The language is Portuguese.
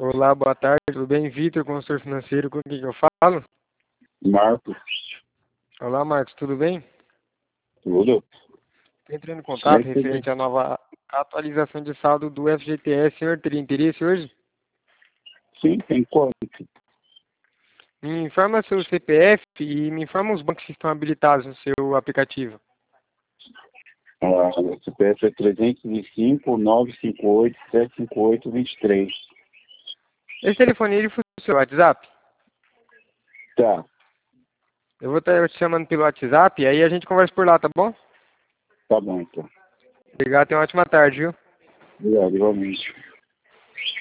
Olá, boa tarde, tudo bem? Vitor, consultor financeiro, com quem que eu falo? Marcos, Olá, Marcos, tudo bem? tudo? Estou entrando em Como é contato que você referente à nova atualização de saldo do FGTS. Senhor, teria interesse hoje? sim, tem quanto? Me informa seu CPF e me informa os bancos que estão habilitados no seu aplicativo. O CPF é 305 958 758 23. Esse telefone ele funciona no seu WhatsApp? Tá, Eu vou estar te chamando pelo WhatsApp e aí a gente conversa por lá, tá bom? tá bom então. Obrigado, tenha uma ótima tarde, viu? Obrigado, igualmente.